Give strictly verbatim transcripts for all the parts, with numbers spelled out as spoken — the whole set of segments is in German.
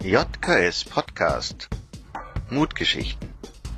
J K S Podcast Mutgeschichten.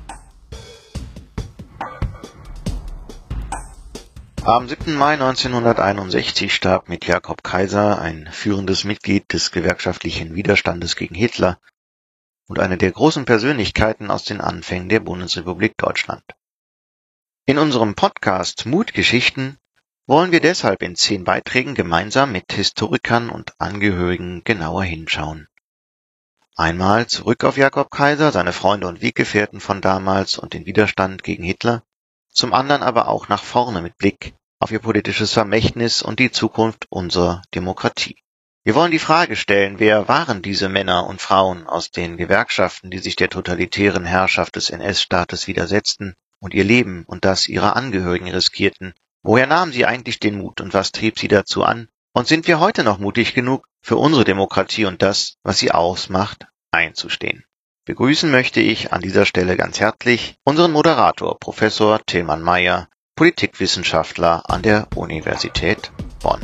Am siebten Mai neunzehnhunderteinundsechzig starb mit Jakob Kaiser, ein führendes Mitglied des gewerkschaftlichen Widerstandes gegen Hitler und eine der großen Persönlichkeiten aus den Anfängen der Bundesrepublik Deutschland. In unserem Podcast Mutgeschichten wollen wir deshalb in zehn Beiträgen gemeinsam mit Historikern und Angehörigen genauer hinschauen. Einmal zurück auf Jakob Kaiser, seine Freunde und Weggefährten von damals und den Widerstand gegen Hitler, zum anderen aber auch nach vorne mit Blick auf ihr politisches Vermächtnis und die Zukunft unserer Demokratie. Wir wollen die Frage stellen, wer waren diese Männer und Frauen aus den Gewerkschaften, die sich der totalitären Herrschaft des N S-Staates widersetzten und ihr Leben und das ihrer Angehörigen riskierten? Woher nahmen sie eigentlich den Mut und was trieb sie dazu an? Und sind wir heute noch mutig genug, für unsere Demokratie und das, was sie ausmacht, einzustehen? Begrüßen möchte ich an dieser Stelle ganz herzlich unseren Moderator, Professor Tilman Meyer, Politikwissenschaftler an der Universität Bonn.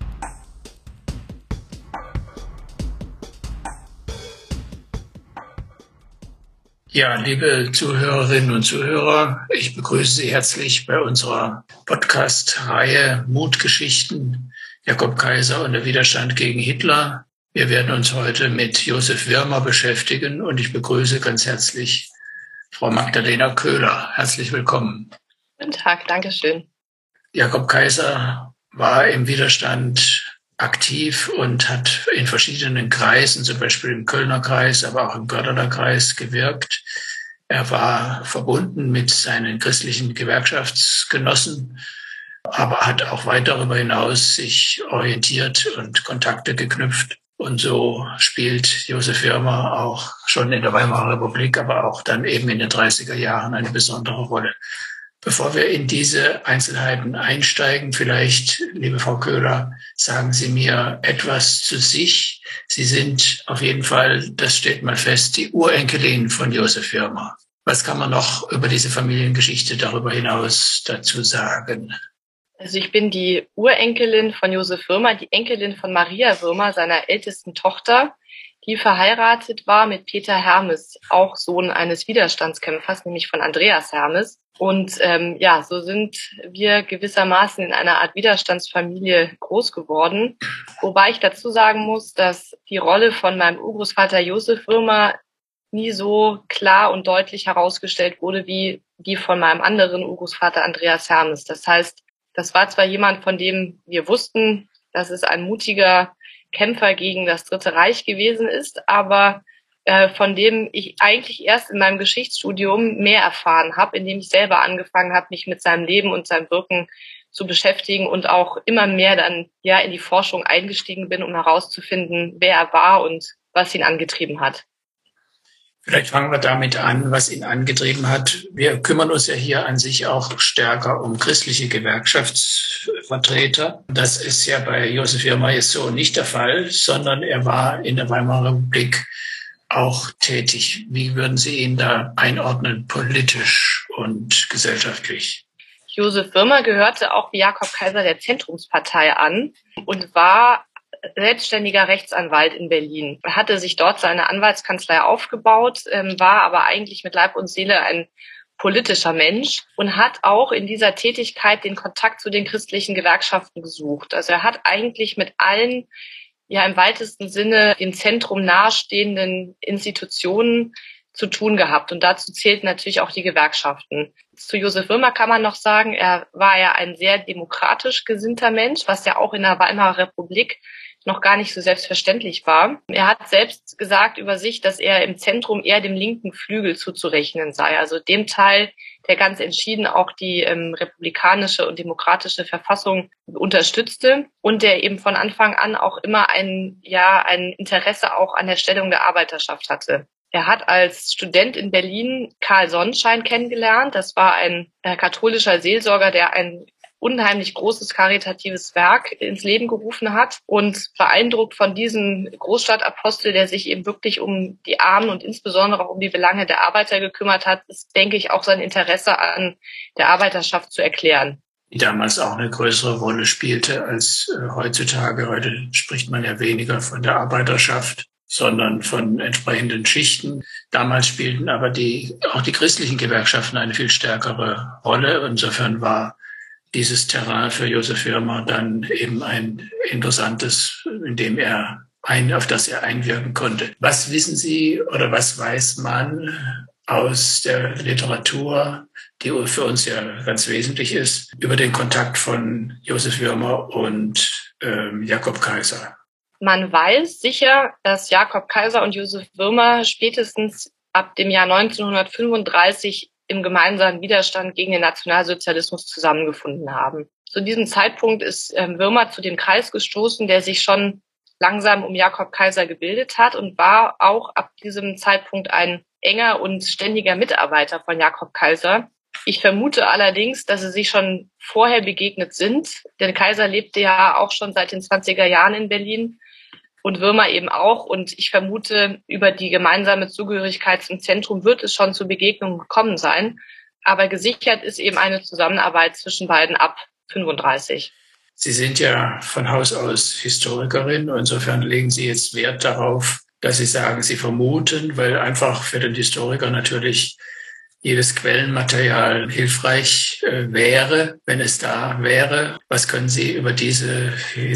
Ja, liebe Zuhörerinnen und Zuhörer, ich begrüße Sie herzlich bei unserer Podcast-Reihe Mutgeschichten, Jakob Kaiser und der Widerstand gegen Hitler. Wir werden uns heute mit Josef Wirmer beschäftigen und ich begrüße ganz herzlich Frau Magdalena Köhler. Herzlich willkommen. Guten Tag, danke schön. Jakob Kaiser war im Widerstand aktiv und hat in verschiedenen Kreisen, zum Beispiel im Kölner Kreis, aber auch im Gördeler Kreis gewirkt. Er war verbunden mit seinen christlichen Gewerkschaftsgenossen, aber hat auch weit darüber hinaus sich orientiert und Kontakte geknüpft. Und so spielt Josef Wirmer auch schon in der Weimarer Republik, aber auch dann eben in den dreißiger Jahren eine besondere Rolle. Bevor wir in diese Einzelheiten einsteigen, vielleicht, liebe Frau Köhler, sagen Sie mir etwas zu sich. Sie sind auf jeden Fall, das steht mal fest, die Urenkelin von Josef Wirmer. Was kann man noch über diese Familiengeschichte darüber hinaus dazu sagen? Also ich bin die Urenkelin von Josef Wirmer, die Enkelin von Maria Wirmer, seiner ältesten Tochter, die verheiratet war mit Peter Hermes, auch Sohn eines Widerstandskämpfers, nämlich von Andreas Hermes. Und ähm, ja, so sind wir gewissermaßen in einer Art Widerstandsfamilie groß geworden. Wobei ich dazu sagen muss, dass die Rolle von meinem Urgroßvater Josef Wirmer nie so klar und deutlich herausgestellt wurde wie die von meinem anderen Urgroßvater Andreas Hermes. Das heißt, das war zwar jemand, von dem wir wussten, dass es ein mutiger Kämpfer gegen das Dritte Reich gewesen ist, aber äh, von dem ich eigentlich erst in meinem Geschichtsstudium mehr erfahren habe, indem ich selber angefangen habe, mich mit seinem Leben und seinem Wirken zu beschäftigen und auch immer mehr dann ja in die Forschung eingestiegen bin, um herauszufinden, wer er war und was ihn angetrieben hat. Vielleicht fangen wir damit an, was ihn angetrieben hat. Wir kümmern uns ja hier an sich auch stärker um christliche Gewerkschaftsvertreter. Das ist ja bei Josef Wirmer jetzt so nicht der Fall, sondern er war in der Weimarer Republik auch tätig. Wie würden Sie ihn da einordnen, politisch und gesellschaftlich? Josef Wirmer gehörte auch wie Jakob Kaiser der Zentrumspartei an und war selbstständiger Rechtsanwalt in Berlin. Er hatte sich dort seine Anwaltskanzlei aufgebaut, ähm, war aber eigentlich mit Leib und Seele ein politischer Mensch und hat auch in dieser Tätigkeit den Kontakt zu den christlichen Gewerkschaften gesucht. Also er hat eigentlich mit allen, ja im weitesten Sinne dem Zentrum nahestehenden Institutionen zu tun gehabt. Und dazu zählten natürlich auch die Gewerkschaften. Zu Josef Wirmer kann man noch sagen, er war ja ein sehr demokratisch gesinnter Mensch, was ja auch in der Weimarer Republik noch gar nicht so selbstverständlich war. Er hat selbst gesagt über sich, dass er im Zentrum eher dem linken Flügel zuzurechnen sei, also dem Teil, der ganz entschieden auch die ähm, republikanische und demokratische Verfassung unterstützte und der eben von Anfang an auch immer ein, ja, ein Interesse auch an der Stellung der Arbeiterschaft hatte. Er hat als Student in Berlin Karl Sonnenschein kennengelernt. Das war ein äh, katholischer Seelsorger, der ein unheimlich großes karitatives Werk ins Leben gerufen hat und beeindruckt von diesem Großstadtapostel, der sich eben wirklich um die Armen und insbesondere auch um die Belange der Arbeiter gekümmert hat, ist, denke ich, auch sein Interesse an der Arbeiterschaft zu erklären. Die damals auch eine größere Rolle spielte als äh, heutzutage. Heute spricht man ja weniger von der Arbeiterschaft. sondern von entsprechenden Schichten. Damals spielten aber die, auch die christlichen Gewerkschaften eine viel stärkere Rolle. Insofern war dieses Terrain für Josef Wirmer dann eben ein interessantes, in dem er ein, auf das er einwirken konnte. Was wissen Sie oder was weiß man aus der Literatur, die für uns ja ganz wesentlich ist, über den Kontakt von Josef Wirmer und ähm, Jakob Kaiser? Man weiß sicher, dass Jakob Kaiser und Josef Wirmer spätestens ab dem Jahr neunzehnhundertfünfunddreißig im gemeinsamen Widerstand gegen den Nationalsozialismus zusammengefunden haben. Zu diesem Zeitpunkt ist ähm, Wirmer zu dem Kreis gestoßen, der sich schon langsam um Jakob Kaiser gebildet hat und war auch ab diesem Zeitpunkt ein enger und ständiger Mitarbeiter von Jakob Kaiser. Ich vermute allerdings, dass sie sich schon vorher begegnet sind, denn Kaiser lebte ja auch schon seit den zwanziger Jahren in Berlin und Wirmer eben auch. Und ich vermute, über die gemeinsame Zugehörigkeit zum Zentrum wird es schon zu Begegnungen gekommen sein. Aber gesichert ist eben eine Zusammenarbeit zwischen beiden ab fünfunddreißig. Sie sind ja von Haus aus Historikerin. Insofern legen Sie jetzt Wert darauf, dass Sie sagen, Sie vermuten, weil einfach für den Historiker natürlich jedes Quellenmaterial hilfreich äh, wäre, wenn es da wäre. Was können Sie über diese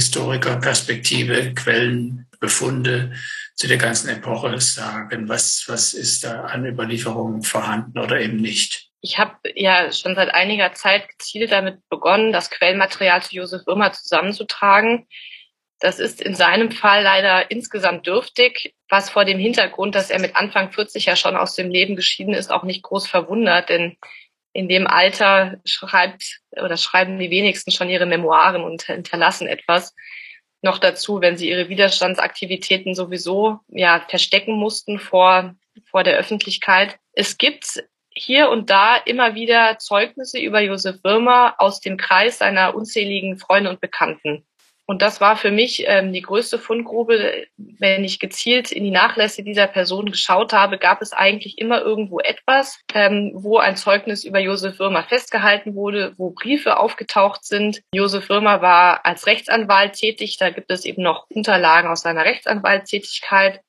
Historikerperspektive, Quellenbefunde zu der ganzen Epoche sagen? Was, was ist da an Überlieferungen vorhanden oder eben nicht? Ich habe ja schon seit einiger Zeit gezielt damit begonnen, das Quellenmaterial zu Josef Wirmer zusammenzutragen. Das ist in seinem Fall leider insgesamt dürftig, was vor dem Hintergrund, dass er mit Anfang vierzig ja schon aus dem Leben geschieden ist, auch nicht groß verwundert, denn in dem Alter schreibt oder schreiben die wenigsten schon ihre Memoiren und hinterlassen etwas. Noch dazu, wenn sie ihre Widerstandsaktivitäten sowieso ja verstecken mussten vor vor der Öffentlichkeit. Es gibt hier und da immer wieder Zeugnisse über Josef Wirmer aus dem Kreis seiner unzähligen Freunde und Bekannten. Und das war für mich ähm, die größte Fundgrube. Wenn ich gezielt in die Nachlässe dieser Person geschaut habe, gab es eigentlich immer irgendwo etwas, ähm, wo ein Zeugnis über Josef Wirmer festgehalten wurde, wo Briefe aufgetaucht sind. Josef Wirmer war als Rechtsanwalt tätig. Da gibt es eben noch Unterlagen aus seiner Rechtsanwaltstätigkeit.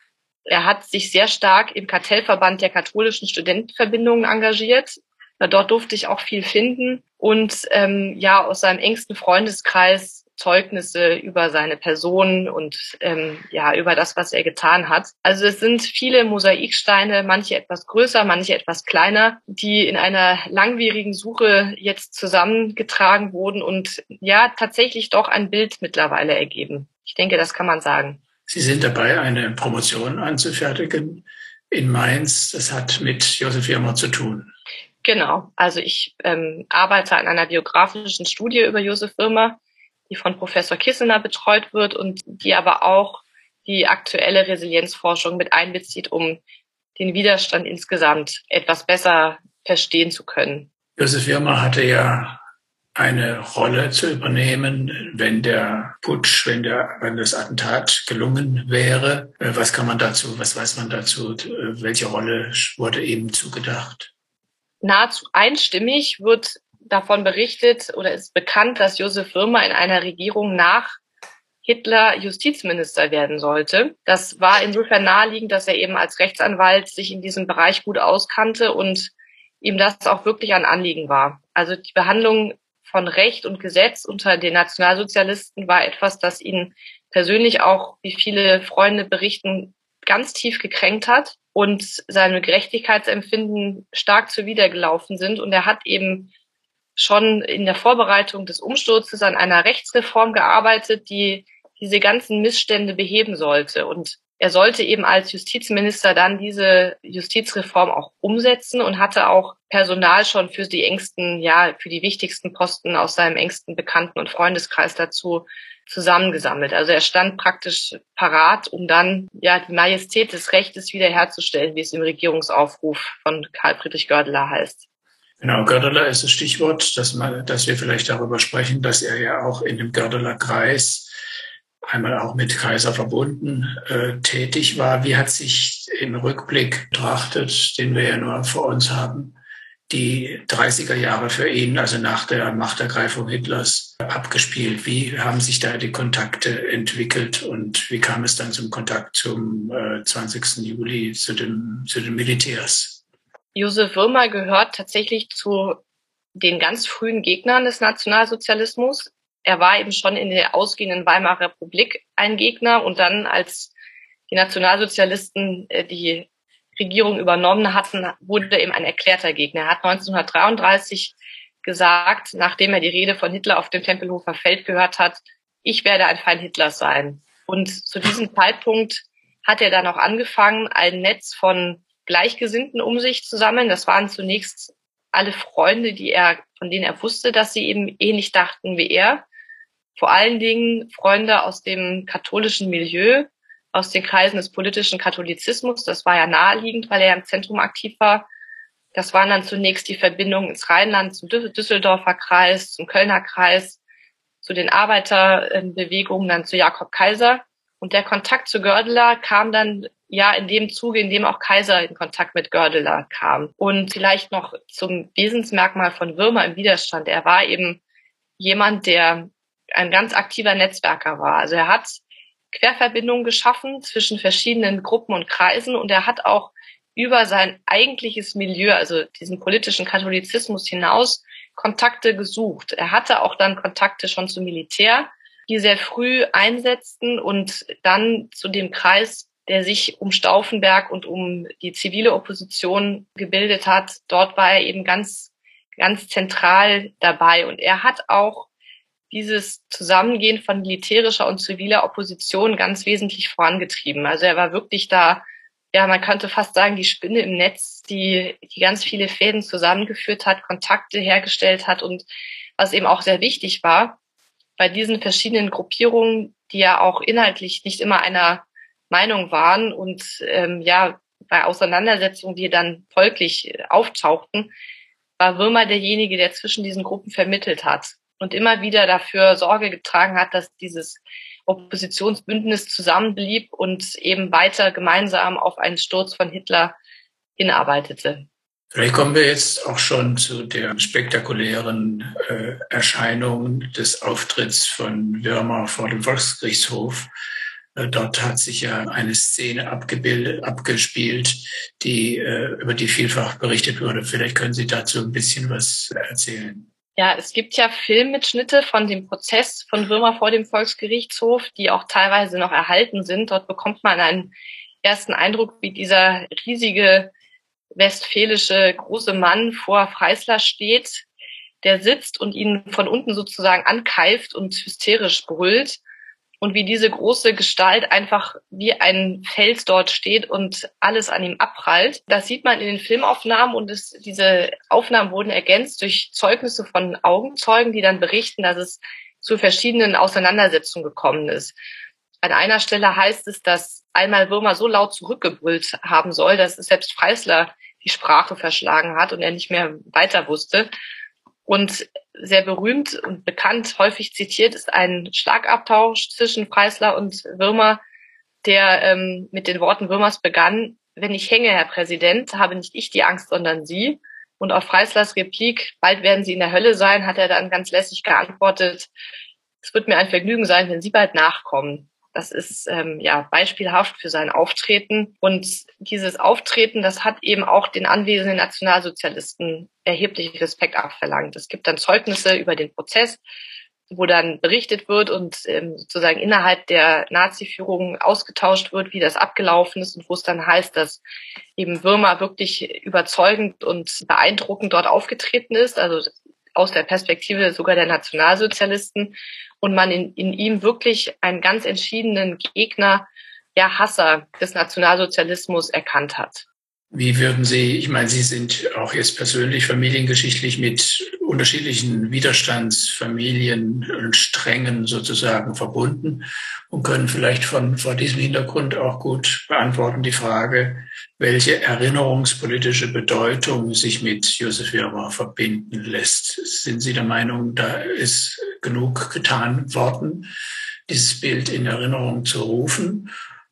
Er hat sich sehr stark im Kartellverband der katholischen Studentenverbindungen engagiert. Dort durfte ich auch viel finden und ähm, ja aus seinem engsten Freundeskreis Zeugnisse über seine Person und ähm, ja über das, was er getan hat. Also es sind viele Mosaiksteine, manche etwas größer, manche etwas kleiner, die in einer langwierigen Suche jetzt zusammengetragen wurden und ja tatsächlich doch ein Bild mittlerweile ergeben. Ich denke, das kann man sagen. Sie sind dabei, eine Promotion anzufertigen in Mainz. Das hat mit Josef Wirmer zu tun. Genau. Also ich ähm, arbeite an einer biografischen Studie über Josef Wirmer, die von Professor Kissener betreut wird und die aber auch die aktuelle Resilienzforschung mit einbezieht, um den Widerstand insgesamt etwas besser verstehen zu können. Josef Wirmer hatte ja eine Rolle zu übernehmen, wenn der Putsch, wenn der, wenn das Attentat gelungen wäre. Was kann man dazu, was weiß man dazu? Welche Rolle wurde ihm zugedacht? Nahezu einstimmig wird davon berichtet oder ist bekannt, dass Josef Wirmer in einer Regierung nach Hitler Justizminister werden sollte. Das war insofern naheliegend, dass er eben als Rechtsanwalt sich in diesem Bereich gut auskannte und ihm das auch wirklich ein Anliegen war. Also die Behandlung von Recht und Gesetz unter den Nationalsozialisten war etwas, das ihn persönlich auch, wie viele Freunde berichten, ganz tief gekränkt hat und seine Gerechtigkeitsempfinden stark zuwidergelaufen sind. Und er hat eben schon in der Vorbereitung des Umsturzes an einer Rechtsreform gearbeitet, die diese ganzen Missstände beheben sollte. Und er sollte eben als Justizminister dann diese Justizreform auch umsetzen und hatte auch Personal schon für die engsten, ja, für die wichtigsten Posten aus seinem engsten Bekannten- und Freundeskreis dazu zusammengesammelt. Also er stand praktisch parat, um dann, ja, die Majestät des Rechtes wiederherzustellen, wie es im Regierungsaufruf von Karl Friedrich Goerdeler heißt. Genau, Goerdeler ist das Stichwort, dass, man, dass wir vielleicht darüber sprechen, dass er ja auch in dem Goerdeler Kreis einmal auch mit Kaiser verbunden äh, tätig war. Wie hat sich im Rückblick betrachtet, den wir ja nur vor uns haben, die dreißiger Jahre für ihn, also nach der Machtergreifung Hitlers, abgespielt? Wie haben sich da die Kontakte entwickelt und wie kam es dann zum Kontakt zum äh, zwanzigsten Juli zu, dem, zu den Militärs? Josef Wirmer gehört tatsächlich zu den ganz frühen Gegnern des Nationalsozialismus. Er war eben schon in der ausgehenden Weimarer Republik ein Gegner und dann, als die Nationalsozialisten äh, die Regierung übernommen hatten, wurde er eben ein erklärter Gegner. Er hat neunzehnhundertdreiunddreißig gesagt, nachdem er die Rede von Hitler auf dem Tempelhofer Feld gehört hat, ich werde ein Feind Hitlers sein. Und zu diesem Zeitpunkt hat er dann auch angefangen, ein Netz von Gleichgesinnten um sich zu sammeln. Das waren zunächst alle Freunde, die er, von denen er wusste, dass sie eben ähnlich dachten wie er. Vor allen Dingen Freunde aus dem katholischen Milieu, aus den Kreisen des politischen Katholizismus. Das war ja naheliegend, weil er im Zentrum aktiv war. Das waren dann zunächst die Verbindungen ins Rheinland, zum Düsseldorfer Kreis, zum Kölner Kreis, zu den Arbeiterbewegungen, dann zu Jakob Kaiser. Und der Kontakt zu Goerdeler kam dann ja in dem Zuge, in dem auch Kaiser in Kontakt mit Goerdeler kam. Und vielleicht noch zum Wesensmerkmal von Wirmer im Widerstand. Er war eben jemand, der ein ganz aktiver Netzwerker war. Also er hat Querverbindungen geschaffen zwischen verschiedenen Gruppen und Kreisen und er hat auch über sein eigentliches Milieu, also diesen politischen Katholizismus hinaus, Kontakte gesucht. Er hatte auch dann Kontakte schon zum Militär, die sehr früh einsetzten und dann zu dem Kreis, der sich um Stauffenberg und um die zivile Opposition gebildet hat. Dort war er eben ganz, ganz zentral dabei und er hat auch dieses Zusammengehen von militärischer und ziviler Opposition ganz wesentlich vorangetrieben. Also er war wirklich da, ja, man könnte fast sagen, die Spinne im Netz, die, die ganz viele Fäden zusammengeführt hat, Kontakte hergestellt hat und was eben auch sehr wichtig war, bei diesen verschiedenen Gruppierungen, die ja auch inhaltlich nicht immer einer Meinung waren und ähm, ja, bei Auseinandersetzungen, die dann folglich auftauchten, war Wirmer derjenige, der zwischen diesen Gruppen vermittelt hat und immer wieder dafür Sorge getragen hat, dass dieses Oppositionsbündnis zusammenblieb und eben weiter gemeinsam auf einen Sturz von Hitler hinarbeitete. Vielleicht kommen wir jetzt auch schon zu der spektakulären äh, Erscheinung des Auftritts von Wirmer vor dem Volksgerichtshof. Äh, dort hat sich ja eine Szene abgebildet, abgespielt, die äh, über die vielfach berichtet wurde. Vielleicht können Sie dazu ein bisschen was erzählen. Ja, es gibt ja Filmmitschnitte von dem Prozess von Wirmer vor dem Volksgerichtshof, die auch teilweise noch erhalten sind. Dort bekommt man einen ersten Eindruck, wie dieser riesige westfälische große Mann vor Freisler steht, der sitzt und ihn von unten sozusagen ankeift und hysterisch brüllt. Und wie diese große Gestalt einfach wie ein Fels dort steht und alles an ihm abprallt. Das sieht man in den Filmaufnahmen und es, diese Aufnahmen wurden ergänzt durch Zeugnisse von Augenzeugen, die dann berichten, dass es zu verschiedenen Auseinandersetzungen gekommen ist. An einer Stelle heißt es, dass einmal Wirmer so laut zurückgebrüllt haben soll, dass es selbst Freisler die Sprache verschlagen hat und er nicht mehr weiter wusste. Und sehr berühmt und bekannt, häufig zitiert, ist ein Schlagabtausch zwischen Freisler und Wirmer, der ähm, mit den Worten Wirmers begann: Wenn ich hänge, Herr Präsident, habe nicht ich die Angst, sondern Sie. Und auf Freislers Replik, bald werden Sie in der Hölle sein, hat er dann ganz lässig geantwortet: Es wird mir ein Vergnügen sein, wenn Sie bald nachkommen. Das ist ähm, ja beispielhaft für sein Auftreten. Und dieses Auftreten, das hat eben auch den anwesenden Nationalsozialisten erheblich Respekt abverlangt. Es gibt dann Zeugnisse über den Prozess, wo dann berichtet wird und ähm, sozusagen innerhalb der Nazi-Führung ausgetauscht wird, wie das abgelaufen ist und wo es dann heißt, dass eben Wirmer wirklich überzeugend und beeindruckend dort aufgetreten ist, also aus der Perspektive sogar der Nationalsozialisten, und man in, in ihm wirklich einen ganz entschiedenen Gegner, ja Hasser des Nationalsozialismus erkannt hat. Wie würden Sie, ich meine, Sie sind auch jetzt persönlich familiengeschichtlich mit unterschiedlichen Widerstandsfamilien und Strängen sozusagen verbunden und können vielleicht von vor diesem Hintergrund auch gut beantworten die Frage, welche erinnerungspolitische Bedeutung sich mit Josef Wirmer verbinden lässt. Sind Sie der Meinung, da ist genug getan worden, dieses Bild in Erinnerung zu rufen,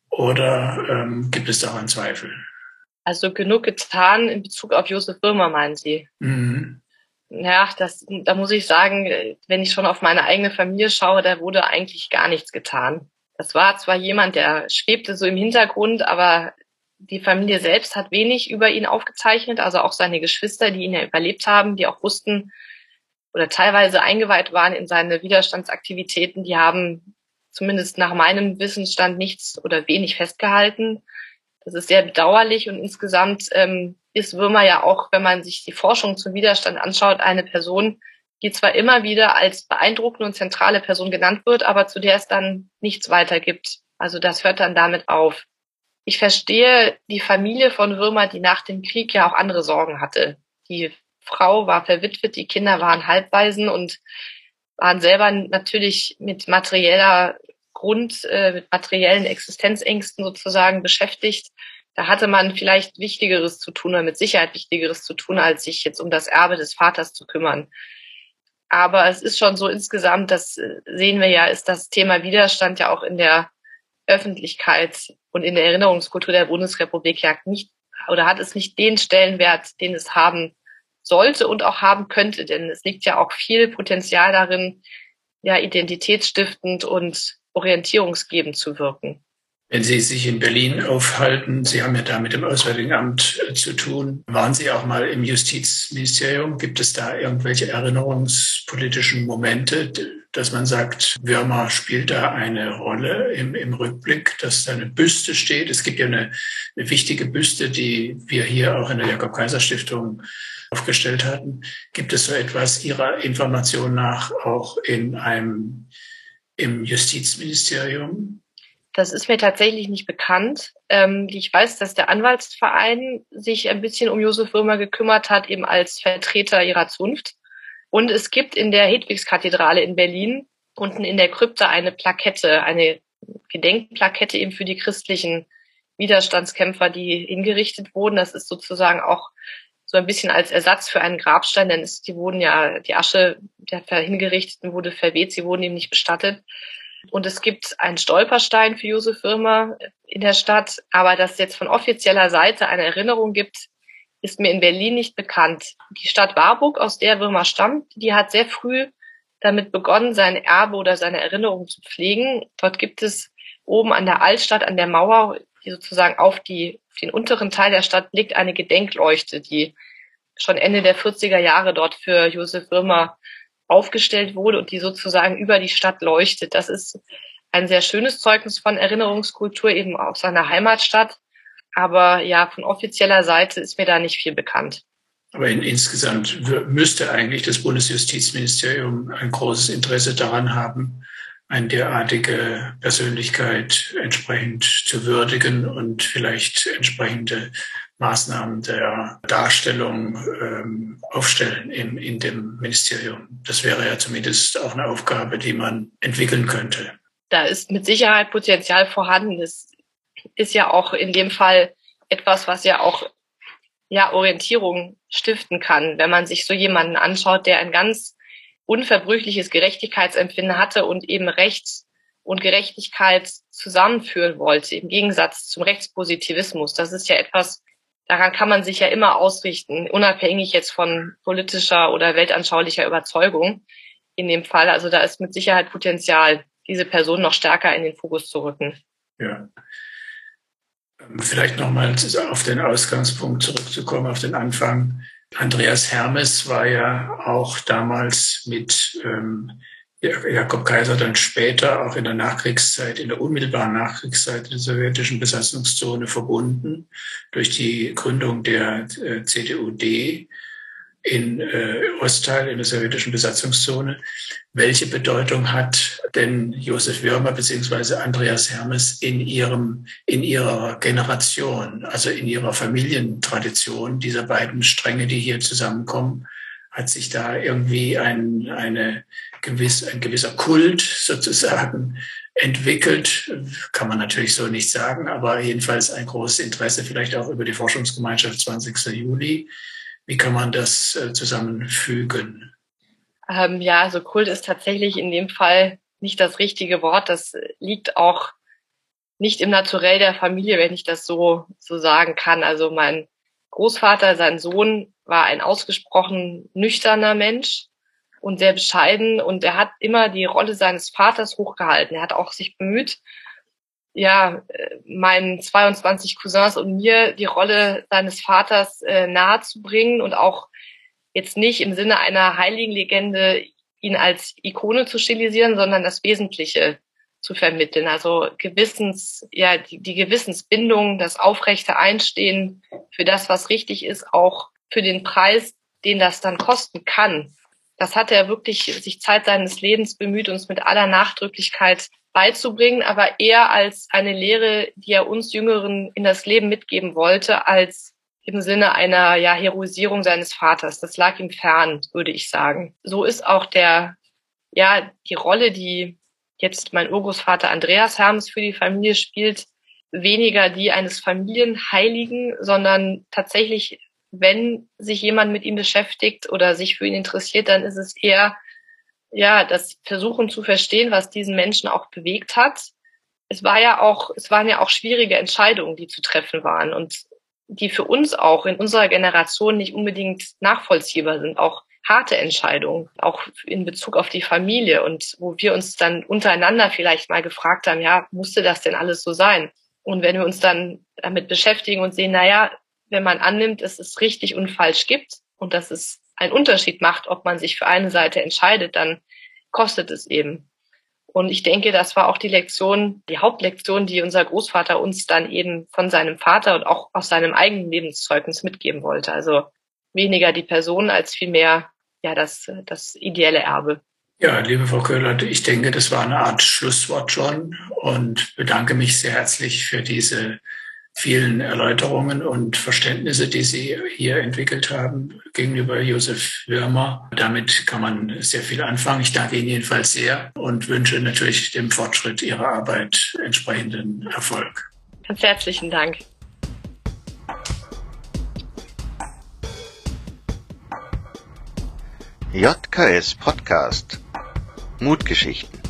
oder ähm, gibt es daran Zweifel? Also genug getan in Bezug auf Josef Wirmer, meinen Sie? Mhm. Ja, das, da muss ich sagen, wenn ich schon auf meine eigene Familie schaue, da wurde eigentlich gar nichts getan. Das war zwar jemand, der schwebte so im Hintergrund, aber die Familie selbst hat wenig über ihn aufgezeichnet, also auch seine Geschwister, die ihn ja überlebt haben, die auch wussten oder teilweise eingeweiht waren in seine Widerstandsaktivitäten, die haben zumindest nach meinem Wissensstand nichts oder wenig festgehalten. Das ist sehr bedauerlich und insgesamt ähm, ist Würmer ja auch, wenn man sich die Forschung zum Widerstand anschaut, eine Person, die zwar immer wieder als beeindruckende und zentrale Person genannt wird, aber zu der es dann nichts weiter gibt. Also das hört dann damit auf. Ich verstehe die Familie von Würmer, die nach dem Krieg ja auch andere Sorgen hatte. Die Frau war verwitwet, die Kinder waren Halbwaisen und waren selber natürlich mit materieller Grund, äh, mit materiellen Existenzängsten sozusagen beschäftigt. Da hatte man vielleicht Wichtigeres zu tun oder mit Sicherheit Wichtigeres zu tun, als sich jetzt um das Erbe des Vaters zu kümmern. Aber es ist schon so insgesamt, das sehen wir ja, ist das Thema Widerstand ja auch in der Öffentlichkeit und in der Erinnerungskultur der Bundesrepublik ja nicht oder hat es nicht den Stellenwert, den es haben sollte und auch haben könnte. Denn es liegt ja auch viel Potenzial darin, ja identitätsstiftend und orientierungsgebend zu wirken. Wenn Sie sich in Berlin aufhalten, Sie haben ja da mit dem Auswärtigen Amt äh, zu tun, waren Sie auch mal im Justizministerium? Gibt es da irgendwelche erinnerungspolitischen Momente, dass man sagt, Würmer spielt da eine Rolle im, im Rückblick, dass da eine Büste steht? Es gibt ja eine, eine wichtige Büste, die wir hier auch in der Jakob-Kaiser-Stiftung aufgestellt hatten. Gibt es so etwas Ihrer Information nach auch in einem, im Justizministerium? Das ist mir tatsächlich nicht bekannt. Ähm, ich weiß, dass der Anwaltsverein sich ein bisschen um Josef Würmer gekümmert hat, eben als Vertreter ihrer Zunft. Und es gibt in der Hedwigskathedrale in Berlin unten in der Krypta eine Plakette, eine Gedenkplakette eben für die christlichen Widerstandskämpfer, die hingerichtet wurden. Das ist sozusagen auch so ein bisschen als Ersatz für einen Grabstein, denn es, die wurden ja, die Asche der Hingerichteten wurde verweht, sie wurden eben nicht bestattet. Und es gibt einen Stolperstein für Josef Würmer in der Stadt. Aber dass es jetzt von offizieller Seite eine Erinnerung gibt, ist mir in Berlin nicht bekannt. Die Stadt Warburg, aus der Würmer stammt, die hat sehr früh damit begonnen, sein Erbe oder seine Erinnerung zu pflegen. Dort gibt es oben an der Altstadt, an der Mauer, die sozusagen auf, die, auf den unteren Teil der Stadt blickt, eine Gedenkleuchte, die schon Ende der vierziger Jahre dort für Josef Würmer aufgestellt wurde und die sozusagen über die Stadt leuchtet. Das ist ein sehr schönes Zeugnis von Erinnerungskultur eben auf seiner Heimatstadt. Aber ja, von offizieller Seite ist mir da nicht viel bekannt. Aber in, insgesamt müsste eigentlich das Bundesjustizministerium ein großes Interesse daran haben, eine derartige Persönlichkeit entsprechend zu würdigen und vielleicht entsprechende Maßnahmen der Darstellung ähm, aufstellen im, in dem Ministerium. Das wäre ja zumindest auch eine Aufgabe, die man entwickeln könnte. Da ist mit Sicherheit Potenzial vorhanden. Das ist ja auch in dem Fall etwas, was ja auch ja Orientierung stiften kann, wenn man sich so jemanden anschaut, der ein ganz unverbrüchliches Gerechtigkeitsempfinden hatte und eben Recht und Gerechtigkeit zusammenführen wollte, im Gegensatz zum Rechtspositivismus. Das ist ja etwas, daran kann man sich ja immer ausrichten, unabhängig jetzt von politischer oder weltanschaulicher Überzeugung in dem Fall. Also da ist mit Sicherheit Potenzial, diese Person noch stärker in den Fokus zu rücken. Ja. Vielleicht nochmal auf den Ausgangspunkt zurückzukommen, auf den Anfang. Andreas Hermes war ja auch damals mit ähm, Jakob Kaiser dann später auch in der Nachkriegszeit, in der unmittelbaren Nachkriegszeit der sowjetischen Besatzungszone verbunden durch die Gründung der äh, C D U D in äh, Ostteil, in der sowjetischen Besatzungszone. Welche Bedeutung hat denn Josef Würmer bzw. Andreas Hermes in ihrem, in ihrer Generation, also in ihrer Familientradition dieser beiden Stränge, die hier zusammenkommen? Hat sich da irgendwie ein, eine gewiss, ein gewisser Kult sozusagen entwickelt? Kann man natürlich so nicht sagen, aber jedenfalls ein großes Interesse vielleicht auch über die Forschungsgemeinschaft zwanzigsten Juli. Wie kann man das äh, zusammenfügen? Ähm, ja, also Kult ist tatsächlich in dem Fall nicht das richtige Wort. Das liegt auch nicht im Naturell der Familie, wenn ich das so so sagen kann. Also mein Großvater, sein Sohn, war ein ausgesprochen nüchterner Mensch und sehr bescheiden. Und er hat immer die Rolle seines Vaters hochgehalten. Er hat auch sich bemüht, ja, meinen zweiundzwanzig Cousins und mir die Rolle seines Vaters äh, nahezubringen und auch jetzt nicht im Sinne einer heiligen Legende ihn als Ikone zu stilisieren, sondern das Wesentliche zu vermitteln. Also Gewissens, ja, die, die Gewissensbindung, das aufrechte Einstehen für das, was richtig ist, auch für den Preis, den das dann kosten kann. Das hat er wirklich sich Zeit seines Lebens bemüht, uns mit aller Nachdrücklichkeit beizubringen, aber eher als eine Lehre, die er uns Jüngeren in das Leben mitgeben wollte, als im Sinne einer ja, Heroisierung seines Vaters. Das lag ihm fern, würde ich sagen. So ist auch der, ja, die Rolle, die jetzt mein Urgroßvater Andreas Hermes für die Familie spielt, weniger die eines Familienheiligen, sondern tatsächlich, wenn sich jemand mit ihm beschäftigt oder sich für ihn interessiert, dann ist es eher ja das Versuchen zu verstehen, was diesen Menschen auch bewegt hat. Es war ja auch, es waren ja auch schwierige Entscheidungen, die zu treffen waren und die für uns auch in unserer Generation nicht unbedingt nachvollziehbar sind, auch harte Entscheidungen, auch in Bezug auf die Familie und wo wir uns dann untereinander vielleicht mal gefragt haben, ja, musste das denn alles so sein? Und wenn wir uns dann damit beschäftigen und sehen, naja, wenn man annimmt, dass es richtig und falsch gibt und dass es einen Unterschied macht, ob man sich für eine Seite entscheidet, dann kostet es eben. Und ich denke, das war auch die Lektion, die Hauptlektion, die unser Großvater uns dann eben von seinem Vater und auch aus seinem eigenen Lebenszeugnis mitgeben wollte. Also weniger die Person als vielmehr ja das, das ideelle Erbe. Ja, liebe Frau Köhlert, ich denke, das war eine Art Schlusswort schon und bedanke mich sehr herzlich für diese vielen Erläuterungen und Verständnisse, die Sie hier entwickelt haben gegenüber Josef Wirmer. Damit kann man sehr viel anfangen. Ich danke Ihnen jedenfalls sehr und wünsche natürlich dem Fortschritt Ihrer Arbeit entsprechenden Erfolg. Ganz herzlichen Dank. J K S Podcast Mutgeschichten.